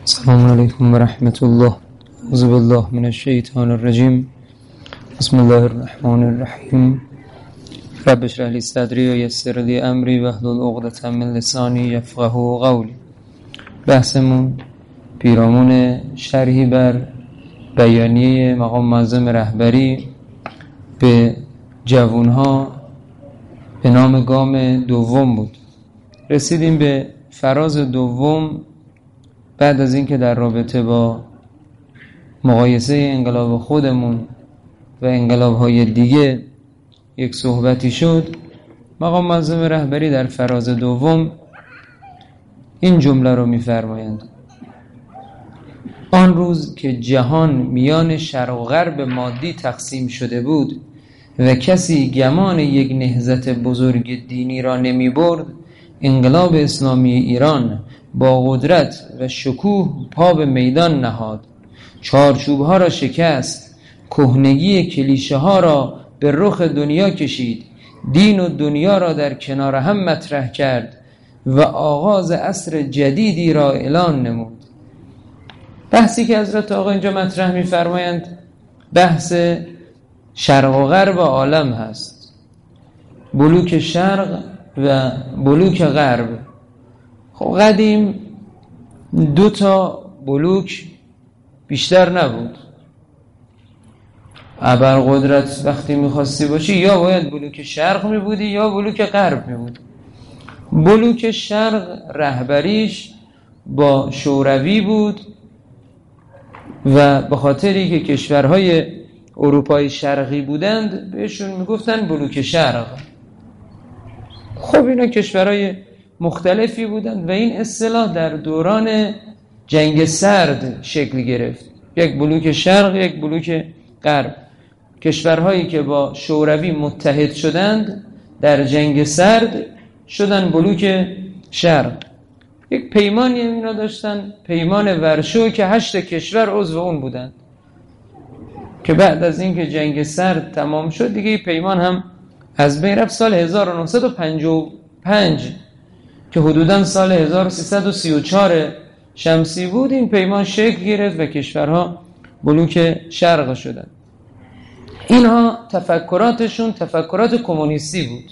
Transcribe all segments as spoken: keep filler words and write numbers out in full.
السلام علیکم و رحمت الله. اعوذ بالله من الشیطان الرجیم. بسم الله الرحمن الرحیم. رب اشرح لی صدری و یسر لی امری واحلل عقدة من لسانی یفقهوا قولی. بحثمون پیرامون شرحی بر بیانیه مقام معظم رهبری به جوانها به نام گام دوم بود. رسیدیم به فراز دوم بعد از اینکه در رابطه با مقایسه انقلاب خودمون و انقلاب‌های دیگه یک صحبتی شد. مقام معظم رهبری در فراز دوم این جمله رو می‌فرمایند: آن روز که جهان میان شرق و غرب مادی تقسیم شده بود و کسی گمان یک نهضت بزرگ دینی را نمی برد، انقلاب اسلامی ایران با قدرت و شکوه پا به میدان نهاد، چارچوب‌ها را شکست، کهنگی کلیشه ها را به رخ دنیا کشید، دین و دنیا را در کنار هم مطرح کرد و آغاز عصر جدیدی را اعلان نمود. بحثی که حضرت آقا اینجا مطرح می‌فرمایند بحث شرق و غرب عالم هست، بلوک شرق و بلوک غرب. خب قدیم دو تا بلوک بیشتر نبود. ابرقدرت وقتی میخواستی باشی یا باید بلوک شرق میبودی یا بلوک غرب میبودی. بلوک شرق رهبریش با شوروی بود و به خاطری که کشورهای اروپای شرقی بودند بهشون میگفتن بلوک شرق. خب اینا کشورهای مختلفی بودند و این اصطلاح در دوران جنگ سرد شکل گرفت. یک بلوک شرق، یک بلوک غرب. کشورهایی که با شوروی متحد شدند در جنگ سرد شدن بلوک شرق. یک پیمانی اینا داشتن، پیمان ورشو، که هشت کشور عضو اون بودند که بعد از اینکه جنگ سرد تمام شد دیگه پیمان هم از بین رفت. سال هزار و نهصد و پنجاه و پنج که حدوداً سال هزار و سیصد و سی و چهار شمسی بود این پیمان شکل گرفت و کشورها بلوک شرق شدند. اینها تفکراتشون تفکرات کمونیستی بود.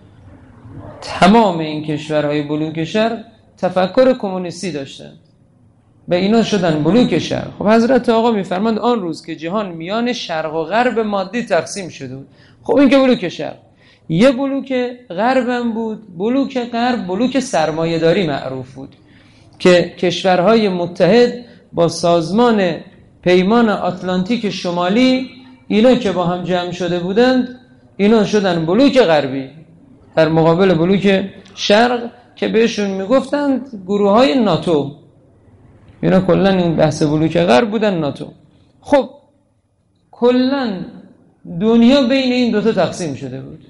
تمام این کشورهای بلوک شرق تفکر کمونیستی داشتند و اینا شدن بلوک شرق. خب حضرت آقا میفرماند آن روز که جهان میان شرق و غرب مادی تقسیم شده بود. خب این که بلوک شرق. یه بلوک غربم بود. بلوک غرب بلوک سرمایه‌داری معروف بود که کشورهای متحد با سازمان پیمان آتلانتیک شمالی اینا که با هم جمع شده بودند اینا شدن بلوک غربی در مقابل بلوک شرق که بهشون میگفتند گروه های ناتو. اینا کلن این بحث بلوک غرب بودن ناتو. خب کلن دنیا بین این دوتا تقسیم شده بود.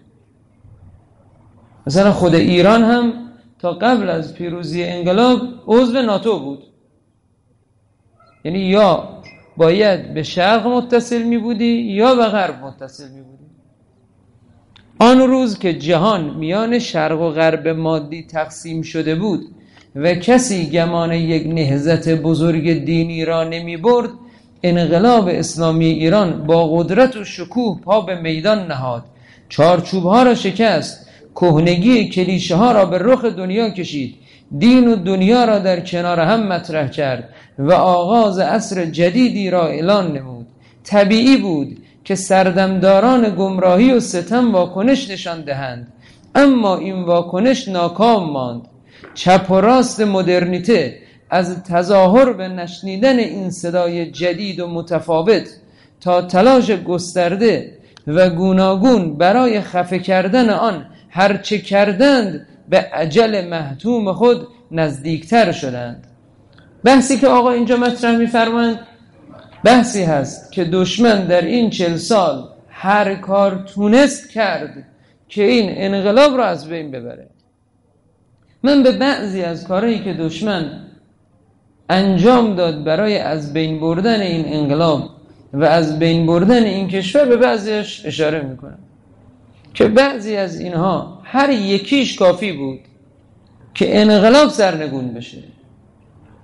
مثلا خود ایران هم تا قبل از پیروزی انقلاب عضو ناتو بود. یعنی یا باید به شرق متصل می بودی یا به غرب متصل می بودی. آن روز که جهان میان شرق و غرب مادی تقسیم شده بود و کسی گمان یک نهضت بزرگ دینی را نمی برد، انقلاب اسلامی ایران با قدرت و شکوه پا به میدان نهاد، چارچوب‌ها را شکست، کهنگی کلیشه ها را به رخ دنیا کشید، دین و دنیا را در کنار هم مطرح کرد و آغاز عصر جدیدی را اعلان نمود. طبیعی بود که سردمداران گمراهی و ستم واکنش نشان دهند، اما این واکنش ناکام ماند. چپ و راست مدرنیته از تظاهر به نشنیدن این صدای جدید و متفاوت تا تلاش گسترده و گوناگون برای خفه کردن آن هرچه کردند به اجل محتوم خود نزدیکتر شدند. بحثی که آقا اینجا مطرح می‌فرمایند بحثی هست که دشمن در این چل سال هر کار تونست کرد که این انقلاب را از بین ببره. من به بعضی از کارهایی که دشمن انجام داد برای از بین بردن این انقلاب و از بین بردن این کشور به بعضیش اشاره میکنم که بعضی از اینها هر یکیش کافی بود که انقلاب سرنگون بشه.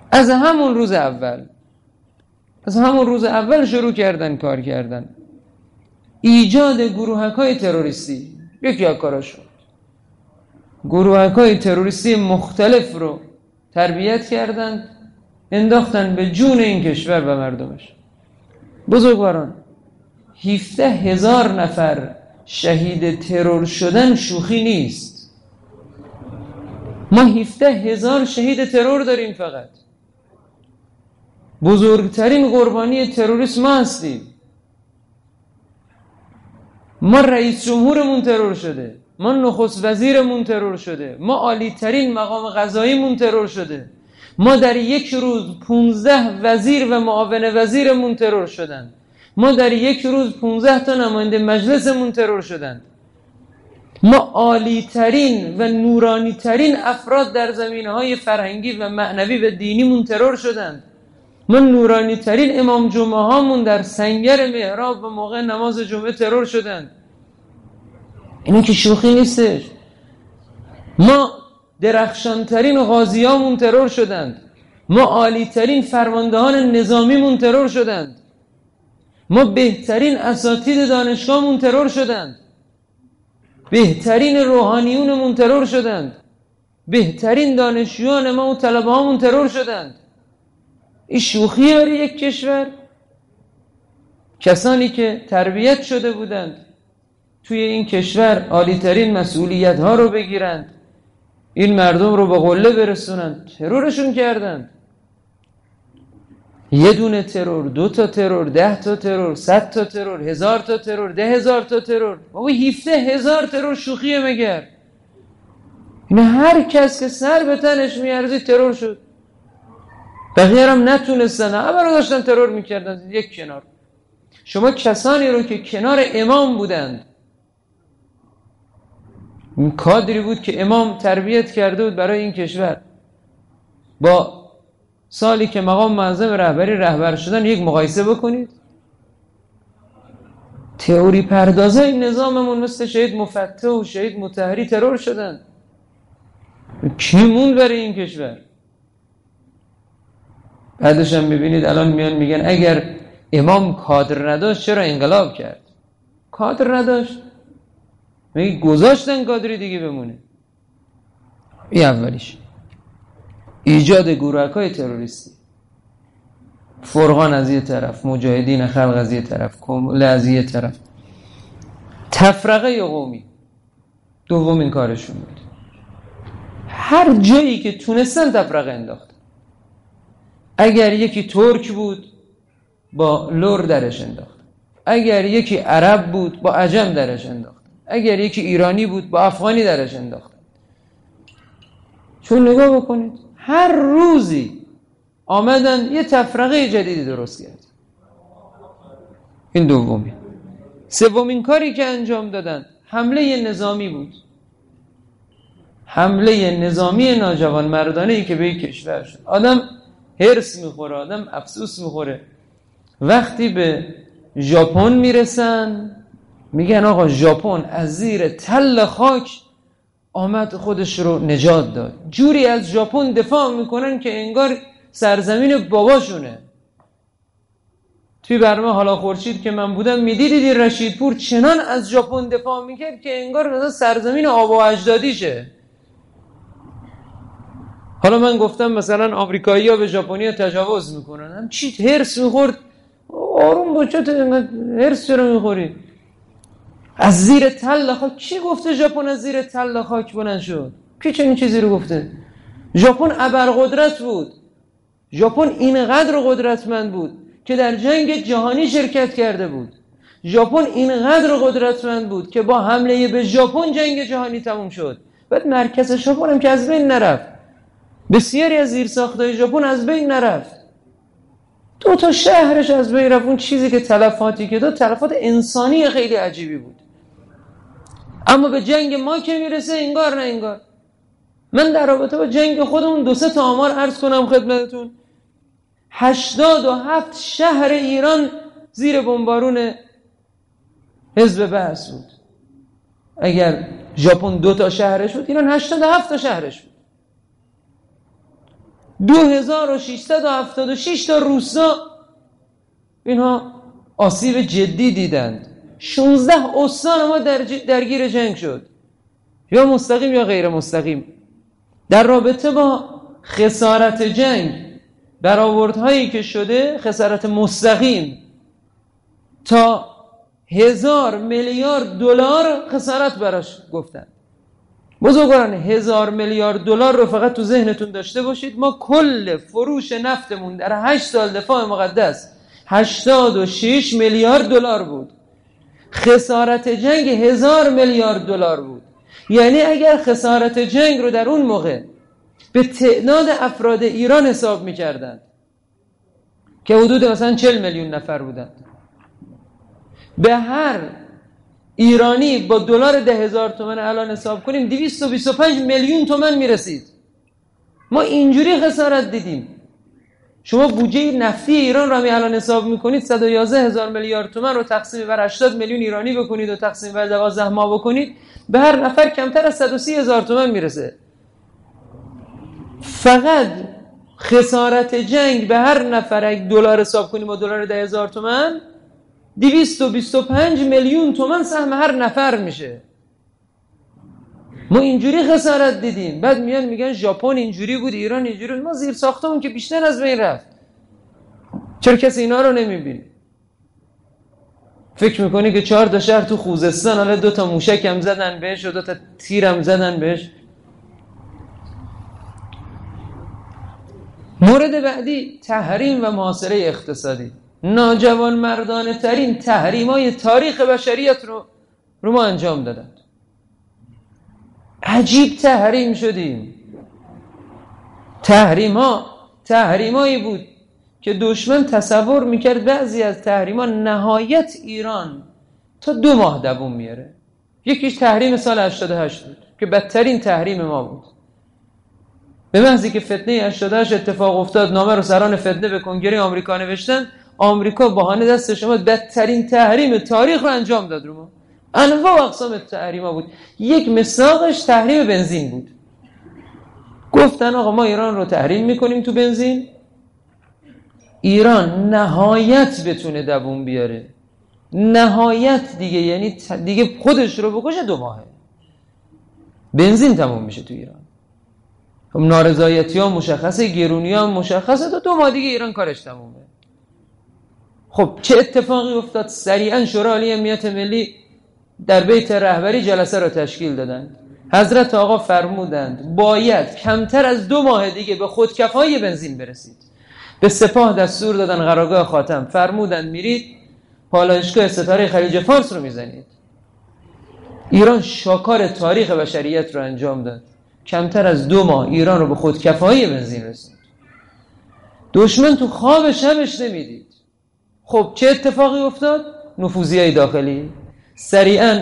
از همون روز اول از همون روز اول شروع کردن کار کردن، ایجاد گروهک‌های تروریستی. یکی از کاراشون گروهک‌های تروریستی مختلف رو تربیت کردند، انداختن به جون این کشور و مردمش. بزرگواران، هفده هزار نفر شهید ترور شدن شوخی نیست. ما هفده هزار شهید ترور داریم فقط. بزرگترین قربانی تروریسم ما هستیم. ما رئیس جمهورمون ترور شده، ما نخست وزیرمون ترور شده، ما عالی ترین مقام قضاییمون ترور شده، ما در یک روز پونزده وزیر و معاون وزیرمون ترور شدند، ما در یک روز پونزده تا نماینده مجلسمون ترور شدند، ما عالی ترین و نورانی ترین افراد در زمینه‌های فرهنگی و معنوی و دینیمون ترور شدند، ما نورانی ترین امام جمعه هامون در سنگر محراب و موقع نماز جمعه ترور شدند. اینو که شوخی نیستش. ما درخشان ترین غازیامون ترور شدند، ما عالی ترین فرماندهان نظامیمون ترور شدند، ما بهترین اساتید دانشگاهمون ترور شدند، بهترین روحانیونمون ترور شدند، بهترین دانشجویان ما و طلبه هامون ترور شدند. این شوخی برای یک کشور؟ کسانی که تربیت شده بودند توی این کشور عالی ترین مسئولیت ها رو بگیرند، این مردم رو به قله برسونند، ترورشون کردند. یه دونه ترور، دو تا ترور، ده تا ترور، صد تا ترور، هزار تا ترور، ده هزار تا ترور. بابا هفده هزار ترور شوخیه مگر؟ این هر کس که سر به تنش میارزید ترور شد. بقیه هم نتونستن، همه رو داشتن ترور میکردن یک کنار. شما کسانی رو که کنار امام بودند، این کادری بود که امام تربیت کرده بود برای این کشور، با سالی که مقام معظم رهبری رهبر شدن یک مقایسه بکنید. تئوری پردازای نظاممون مثل شهید مفتح و شهید مطهری ترور شدن. کی موند برای این کشور؟ بعدش هم میبینید الان میان میگن اگر امام کادر نداشت چرا انقلاب کرد؟ کادر نداشت؟ میگه گذاشتن کادری دیگه بمونه. این اولیش ایجاد گروهک‌های تروریستی، فرقان از یه طرف، مجاهدین خلق از یه طرف، کمل از یه طرف، تفرقه قومی دومین کارشون بود. هر جایی که تونستن تفرقه انداختن. اگر یکی ترک بود با لور درش انداختن، اگر یکی عرب بود با عجم درش انداختن، اگر یکی ایرانی بود با افغانی درش انداختن. چون نگاه بکنید هر روزی آمدن یه تفرقه جدیدی درست کرد. این دومی. سومین کاری که انجام دادن حمله نظامی بود. حمله نظامی ناجوان مردانه‌ای که به کشور شد. آدم هرس میخوره، آدم افسوس میخوره وقتی به ژاپن میرسن میگن آقا ژاپن از زیر تل خاک آمد خودش رو نجات داد. جوری از ژاپن دفاع میکنن که انگار سرزمین باباشونه. توی برنامه حالا خورشید که من بودم میدیدید رشیدپور چنان از ژاپن دفاع میکرد که انگار سرزمین آبا و اجدادیشه. حالا من گفتم مثلا آمریکایی‌ها به ژاپنی‌ها تجاوز میکنن، هم چی هرس میخورد. آروم باش، هرس چرا میخوری؟ از زیر تل خاک. کی گفته ژاپن از زیر تل خاک بلند شد؟ کی چنین چیزی رو گفته؟ ژاپن ابرقدرت بود. ژاپن اینقدر قدرتمند بود که در جنگ جهانی شرکت کرده بود. ژاپن اینقدر قدرتمند بود که با حمله به ژاپن جنگ جهانی تموم شد. بعد مرکز ژاپن هم که از بین نرفت، بسیاری از زیرساخت‌های ژاپن از بین نرفت، دو تا شهرش از بین رفت. اون چیزی که تلفاتی که داد تلفات انسانی خیلی عجیبی بود. اما به جنگ ما که میرسه انگار نه انگار. من در رابطه با جنگ خودمون دو سه تا آمار عرض کنم خدمتتون. هشتاد و هفت شهر ایران زیر بمبارون حزب بعث بود. اگر ژاپن دو تا شهرش بود، ایران هشتاد و هفت تا شهرش بود. دو هزار و ششصد و هفتاد و شش تا روستا اینها آسیب جدی دیدند. شانزده استان ما در درگیر جنگ شد، یا مستقیم یا غیر مستقیم. در رابطه با خسارت جنگ، برآوردهایی که شده، خسارت مستقیم تا هزار میلیارد دلار خسارت براش گفتن. بزرگواران، هزار میلیارد دلار رو فقط تو ذهنتون داشته باشید. ما کل فروش نفتمون در هشت سال دفاع مقدس هشتاد و شش میلیارد دلار بود. خسارت جنگ هزار میلیارد دلار بود. یعنی اگر خسارت جنگ رو در اون موقع به تعداد افراد ایران حساب می‌کردند که حدود مثلا چهل میلیون نفر بودند، به هر ایرانی با دلار ده هزار تومان الان حساب کنیم دویست و بیست و پنج میلیون تومان میرسید. ما اینجوری خسارت دیدیم. شما بودجه نفتی ایران رو می الان حساب میکنید صد و یازده هزار میلیارد تومان رو تقسیم بر هشتاد میلیون ایرانی بکنید و تقسیم بر دوازده ماه بکنید، به هر نفر کمتر از صد و سی هزار تومان میرسه. فقط خسارت جنگ به هر نفر اگه دلار حساب کنیم با دلار ده هزار تومان دویست و بیست و پنج میلیون تومان سهم هر نفر میشه. ما اینجوری خسارت دیدیم. بعد میان میگن ژاپن اینجوری بود، ایران اینجوری بود. ما زیر ساختمون که بیشتر از بین رفت. چرا کسی اینا رو نمیبینه؟ فکر میکنی که چهار تا شهر تو خوزستان حالا دو تا موشک هم زدن بهش و دو تا تیر هم زدن بهش. مورد بعدی تحریم و محاصره اقتصادی. ناجوان مردانه ترین تحریم های تاریخ بشریت رو رو ما انجام دادند. عجیب تحریم شدیم. تحریم ها تحریم هایی بود که دشمن تصور میکرد بعضی از تحریم ها نهایت ایران تا دو ماه دوام میاره. یکیش تحریم سال هشتاد و هشت بود که بدترین تحریم ما بود. به محضی که فتنه هشتاد و هشت اتفاق افتاد، نامه رو سران فتنه به کنگره آمریکا نوشتن، آمریکا بهانه دست شما بدترین تحریم تاریخ رو انجام داد رو ما. انواع و اقسام تحریما بود. یک مساقش تحریم بنزین بود. گفتن آقا ما ایران رو تحریم میکنیم تو بنزین، ایران نهایت بتونه دووم بیاره، نهایت دیگه، یعنی دیگه خودش رو بکشه، دو ماهه بنزین تموم میشه تو ایران. خب نارضایتی ها مشخصه، گرونی ها مشخصه، تا دو ماه دیگه ایران کارش تمومه. خب چه اتفاقی افتاد؟ سریعا شورای عالی امنیت ملی در بیت رهبری جلسه رو تشکیل دادند. حضرت آقا فرمودند باید کمتر از دو ماه دیگه به خودکفایی بنزین برسید. به سپاه دستور دادن، قرارگاه خاتم فرمودند میرید پالایشگاه ستاره خلیج فارس رو میزنید. ایران شاکار تاریخ بشریت رو انجام داد. کمتر از دو ماه ایران رو به خودکفایی بنزین رسید. دشمن تو خواب شبش نمیدید. خب چه اتفاقی افتاد؟ نفوذیای داخلی. سریعا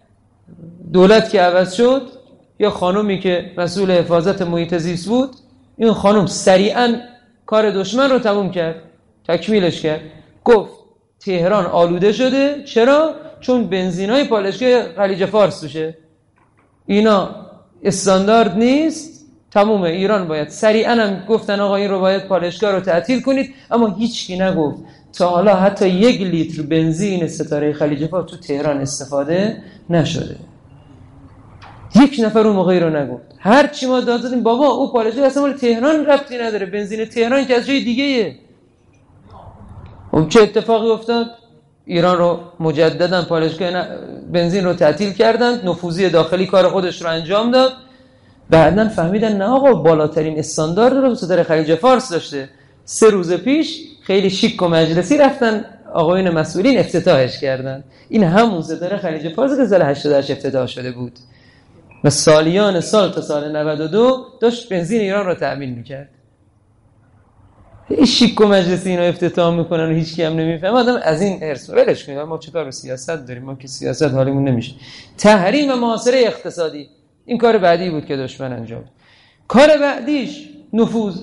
دولت که عوض شد، یا خانومی که مسئول حفاظت محیط زیست بود، این خانم سریعا کار دشمن رو تموم کرد، تکمیلش کرد. گفت تهران آلوده شده. چرا؟ چون بنزینای پالایشگاه خلیج فارس توشه، اینا استاندارد نیست، تمومه. ایران باید سریعا هم گفتن آقا این رو باید پالایشگاه رو تعطیل کنید، اما هیچ کی نگفت تا حالا حتی یک لیتر بنزین ستاره خلیج فارس تو تهران استفاده نشده. یک نفر اون موقعی رو نگفت. هر چی ما داد دادیم بابا او پالایشگاه اصلا مال تهران ربطی نداره، بنزین تهران که از جای دیگه‌ایه. اون چه اتفاقی افتاد؟ ایران رو مجددا پالایشگاه بنزین رو تعطیل کردند. نفوذی داخلی کار خودش رو انجام داد. بعدن فهمیدن نه آقا بالاترین استاندارد رو ستاره خلیج فارس داشته. سه روز پیش خیلی شیک و مجلسی رفتن آقایون مسئولین افتتاحش کردن. این همون ستاره خلیج فارس که سال هشتاد و هشت افتتاح شده بود و سالیان سال تا سال نود و دو داشت بنزین ایران رو تأمین میکرد. این شیک و مجلسی اینو افتتاح میکنن و هیچ کی هم نمیفهمه. آدم از این ارث ولش کنید، ما چیکار به سیاست داریم؟ ما که سیاست حالیمون نمیشه. تحریم و محاصره اقتصادی، این کار بعدی بود که دشمن انجام. کار بعدیش نفوذ.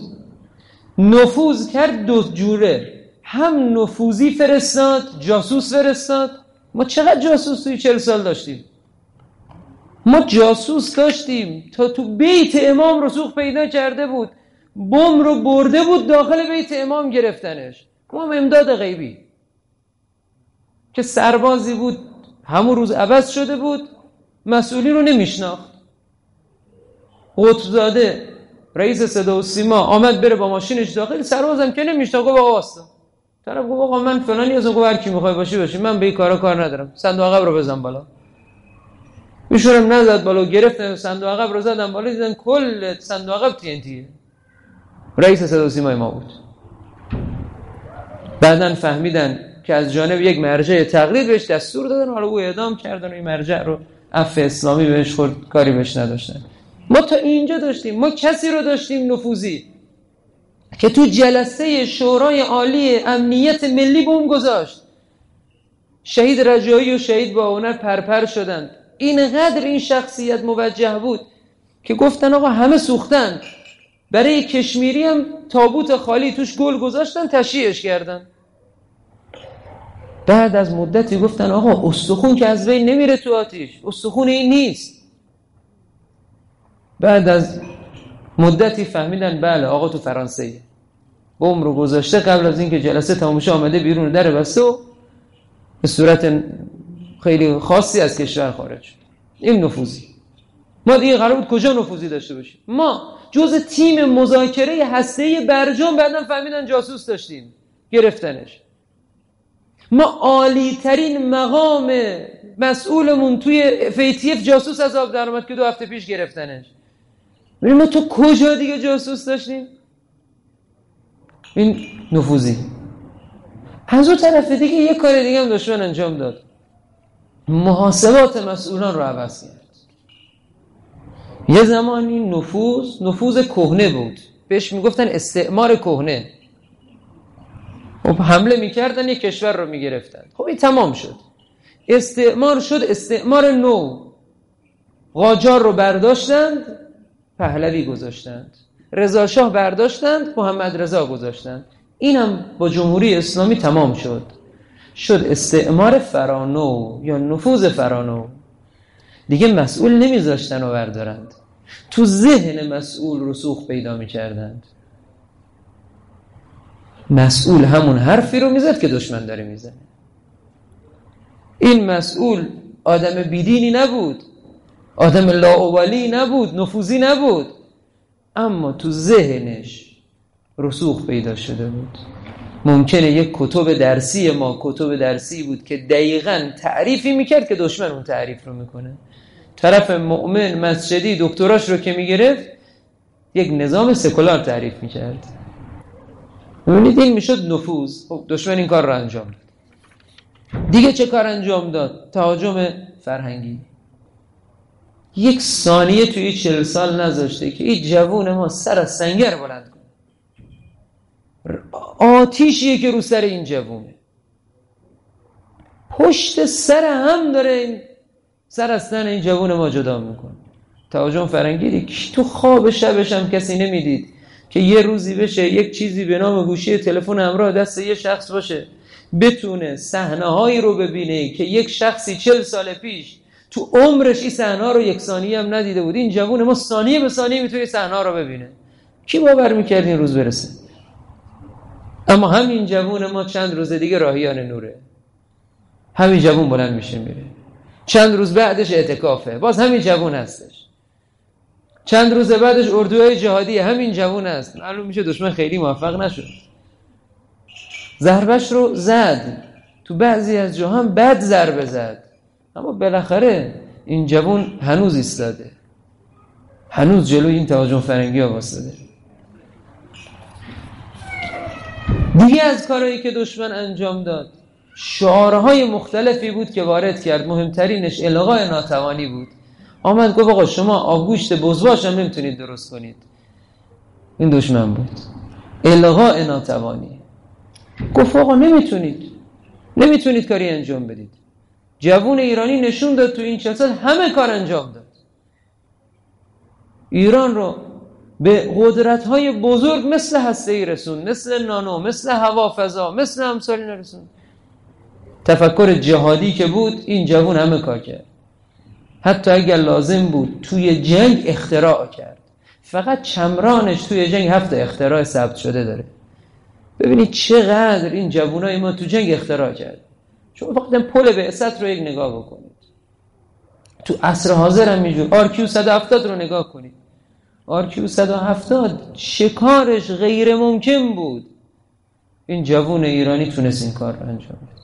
نفوذ کرد دو جوره، هم نفوذی فرستاد، جاسوس فرستاد. ما چقدر جاسوس توی چهل سال داشتیم؟ ما جاسوس داشتیم تا تو بیت امام رسوخ پیدا کرده بود. بم رو برده بود داخل بیت امام گرفتنش. امام امداد غیبی که سربازی بود همون روز عوض شده بود، مسئولین رو نمیشناخت. قطبزاده رئیس صدا و سیما آمد بره با ماشینش داخل، سربازم که نمیشناخت گفت آقا واسه طرف گفت آقا من فلانی هستم. گفت هر کی میخوای باشی باشی، من به این کارا کار ندارم، صندوق عقب رو بزن بالا. میشورم نزد بالا، گرفتن صندوق عقب رو زدن بالا، دیدن کل صندوق عقب تی ان تیه. رئیس صدا و سیما ما بود. بعدن فهمیدن که از جانب یک مرجع تقلید بهش دستور دادن، حالا او اعدام کردن و این مرجع رو عفو اسلامی بهش خورد، کاری بهش نداشتن. ما تا اینجا داشتیم، ما کسی رو داشتیم نفوذی که تو جلسه شورای عالی امنیت ملی بوم گذاشت. شهید رجایی و شهید باهنر پرپر شدند. اینقدر این شخصیت موجه بود که گفتن آقا همه سوختن، برای کشمیری هم تابوت خالی توش گل گذاشتن، تشییعش کردن. بعد از مدتی گفتن آقا استخون که از بین نمیره تو آتیش، استخون این نیست. بعد از مدتی فهمیدن بله آقا تو فرانسه بم رو گذاشته، قبل از اینکه جلسه تموم شه آمده بیرون، در بسته و به صورت خیلی خاصی از کشور خارج شد. این نفوذی. ما دیگه قرار بود کجا نفوذی داشته باشیم؟ ما جز تیم مذاکره هسته‌ای برجام بعداً فهمیدن جاسوس داشتیم، گرفتنش. ما عالی ترین مقام مسئولمون توی فیتیف جاسوس از آب در اومد که دو هفته پیش گرفتنش. ببین ما تو کجا دیگه جاسوس داشتیم؟ این نفوذی. از اون طرف دیگه یک کار دیگه هم دشمن انجام داد، محاسبات مسئولان رو عوض کرد. یه زمانی نفوذ نفوذ کهنه بود، بهش میگفتن استعمار کهنه. خب حمله میکردن یک کشور رو میگرفتن. خب این تمام شد، استعمار شد استعمار نو. قاجار رو برداشتند، پهلوی گذاشتند. رضا شاه برداشتند، محمد رضا گذاشتند. اینم با جمهوری اسلامی تمام شد. شد استعمار فرانو یا نفوذ فرانو. دیگه مسئول نمیذاشتن و بردارند، تو ذهن مسئول رسوخ پیدا میکردند. مسئول همون حرفی رو میزد که دشمن داره میزنه. این مسئول آدم بیدینی نبود، آدم لاابالی نبود، نفوذی نبود، اما تو ذهنش رسوخ پیدا شده بود. ممکنه یک کتب درسی ما کتب درسی بود که دقیقاً تعریفی میکرد که دشمن اون تعریف رو میکنه. طرف مؤمن مسجدی دکتراش رو که میگرفت یک نظام سکولار تعریف میکرد. ببینید این میشد نفوذ. خب دشمن این کار رو انجام داد. دیگه چه کار انجام داد؟ تهاجم فرهنگی. یک ثانیه توی چهل سال نذاشته که این جوون ما سر از سنگر بلند کنه. آتیشیه که رو سر این جوونه، پشت سر هم داره این سر از تن این جوون ما جدا میکنه. تهاجم فرهنگی دیگه. تو خواب شبش هم کسی نمیدید که یه روزی بشه یک چیزی به نام گوشی تلفن همراه دست یه شخص باشه، بتونه صحنه‌هایی رو ببینه که یک شخصی چل سال پیش تو عمرش این صحنه‌ها رو یک ثانیه هم ندیده بود. این جوون ما ثانیه به ثانیه میتونه صحنه‌ها رو ببینه. کی باور می‌کرد این روز برسه؟ اما همین جوون ما چند روز دیگه راهیان نوره. همین جوون بلند میشه میره. چند روز بعدش اعتکافه، باز همین جوون هستش. چند روز بعدش اردوهای جهادی، همین جوون هست. معلوم میشه دشمن خیلی موفق نشد. ضربش رو زد، تو بعضی از جاها هم بد ضربه زد، اما بالاخره این جوون هنوز ایستاده، هنوز جلوی این تهاجم فرنگی ها واسطه. دیگه از کارهایی که دشمن انجام داد شعارهای مختلفی بود که وارد کرد. مهمترینش الغای ناتوانی بود. آمد گفت آقا شما آبگوشت بزواش هم نمیتونید درست کنید. این دشمن بود. الغای ناتوانی. گفت آقا نمیتونید نمیتونید کاری انجام بدید. جوون ایرانی نشون داد تو این چند سال همه کار انجام داد. ایران رو به قدرت‌های بزرگ مثل هسته‌ای رسوند، مثل نانو، مثل هوافضا، مثل امثال اینا رسوند. تفکر جهادی که بود این جوون همه کار کرد. حتی اگر لازم بود توی جنگ اختراع کرد. فقط چمرانش توی جنگ هفت اختراع ثبت شده داره. ببینید چقدر این جوانای ما تو جنگ اختراع کرد. شما فقط پل بعثت رو یک نگاه بکنید، تو عصر حاضر هم اینجور آر کیو صد و هفتاد رو نگاه کنید. آر کیو صد و هفتاد شکارش غیر ممکن بود، این جوان ایرانی تونست این کار رو انجام بده.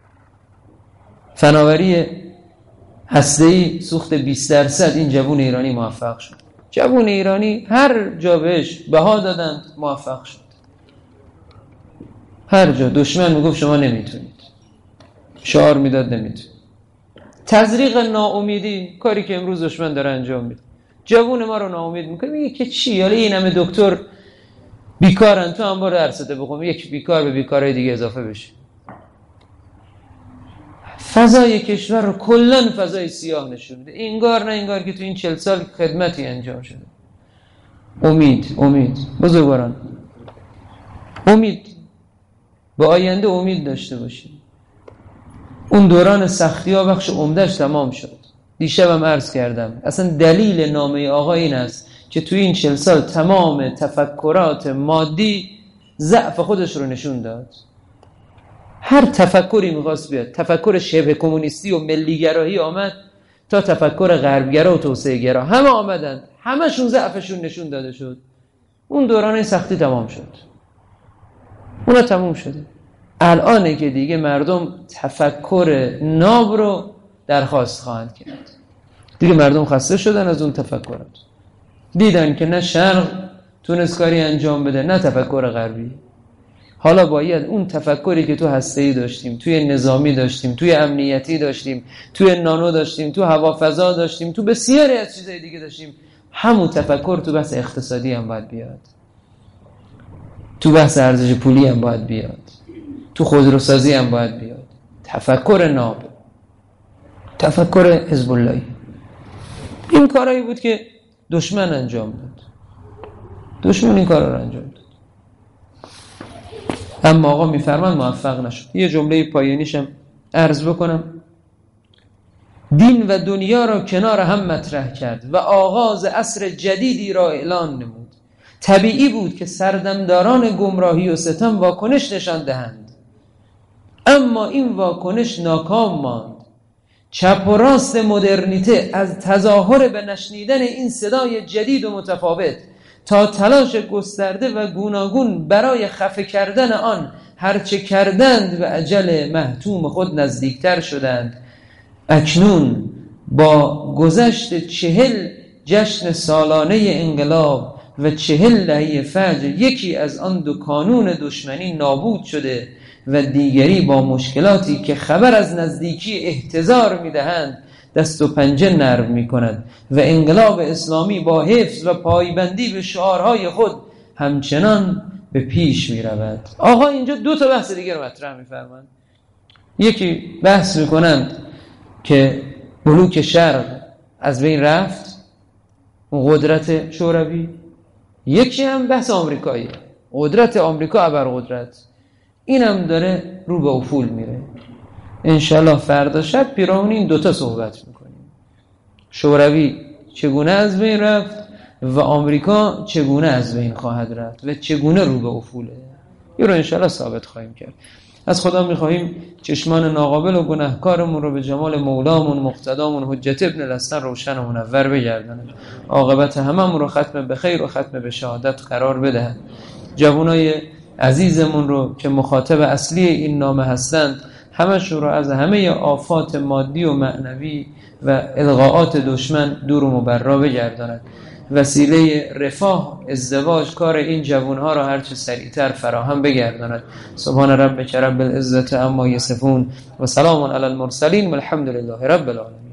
فناوری هسته‌ای سوخت بیست درصد این جوان ایرانی موفق شد. جوان ایرانی هر جا بهش بها دادند موفق شد. هر جا دشمن میگفت شما نمیتونید، شعار میداد نمیتونید. تزریق ناامیدی، کاری که امروز دشمن داره انجام میده، جوون ما رو ناامید میکنه. میگه که چی، حالا این همه دکتر بیکارن، تو هم برو درسته بخون، یک بیکار به بیکارای دیگه اضافه بشه. فضای کشور رو کلن فضای سیاه نشون میده. اینگار نه اینگار که تو این چهل سال خدمتی انجام شده. امید امید بزرگواران، امید، به آینده امید داشته باشید. اون دوران سختی ها بخش عمدهش تمام شد. دیشبم عرض کردم اصلا دلیل نامه آقا این است که توی این چهل سال تمام تفکرات مادی ضعف خودش رو نشون داد. هر تفکری میخواست بیاد، تفکر شبه کمونیستی و ملیگرایی آمد تا تفکر غربگرا و توسعه گرا، همه آمدند، همشون ضعفشون نشون داده شد. اون دوران سختی تمام شد، اونا تمام شده. الانه که دیگه مردم تفکر ناب رو درخواست خواهند کرد. دیگه مردم خسته شدن از اون تفکرات، دیدن که نه شرق تونست کاری انجام بده نه تفکر غربی. حالا باید اون تفکری که تو هسته‌ای داشتیم، توی نظامی داشتیم، توی امنیتی داشتیم، توی نانو داشتیم، تو هوافضا داشتیم، تو بسیاری از چیزهای دیگه داشتیم، همون تفکر تو بحث اقتصادی هم باید بیاد، تو بحث ارزش پولی هم باید بیاد، تو خودروسازی هم باید بیاد. تفکر ناب، تفکر حزب اللهی. این کارایی بود که دشمن انجام داد. دشمن این کارا رو انجام داد، اما آقا میفرمان موفق نشد. یه جمله پایانیشم عرض بکنم. دین و دنیا را کنار هم مطرح کرد و آغاز عصر جدیدی را اعلان نمود. طبیعی بود که سردمداران گمراهی و ستم واکنش نشان دهند، اما این واکنش ناکام ماند. چپ و راست مدرنیته از تظاهر به نشنیدن این صدای جدید و متفاوت تا تلاش گسترده و گوناگون برای خفه کردن آن هرچه کردند و اجل محتوم خود نزدیکتر شدند. اکنون با گذشت چهل جشن سالانه انقلاب و چهل دهه فجر یکی از آن دو کانون دشمنی نابود شده و دیگری با مشکلاتی که خبر از نزدیکی احتضار می‌دهند دست و پنجه نرم می‌کند و انقلاب اسلامی با حفظ و پایبندی به شعارهای خود همچنان به پیش می‌رود. آقا اینجا دو تا بحث دیگه رو مطرح می‌فرمایند. یکی بحث می‌کنند که بلوک شرق از بین رفت، قدرت شوروی. یکی هم بحث آمریکایی، قدرت آمریکا ابرقدرت. اینم داره رو به افول میره. انشالله فردا شب پیرامون این دوتا صحبت میکنیم. شوروی چگونه از بین رفت و آمریکا چگونه از بین خواهد رفت و چگونه رو به افوله. این رو انشالله ثابت خواهیم کرد. از خدا میخواهیم چشمان ناقابل و گناهکارمون رو به جمال مولامون مقتدامون حجت ابن الحسن روشن و منور بگردانه. عاقبت هممون رو ختم به خیر و ختم به شهادت قرار بده. جوانای عزیزمون رو که مخاطب اصلی این نامه هستند همشون رو از همه آفات مادی و معنوی و الغاءات دشمن دور و مبرا بگرداند. وسیله رفاه، ازدواج، کار این جوانها را هرچه سریعتر فراهم بگرداند. سبحان ربک رب العزة عما یصفون و سلام علی المرسلین و الحمد لله رب العالمین.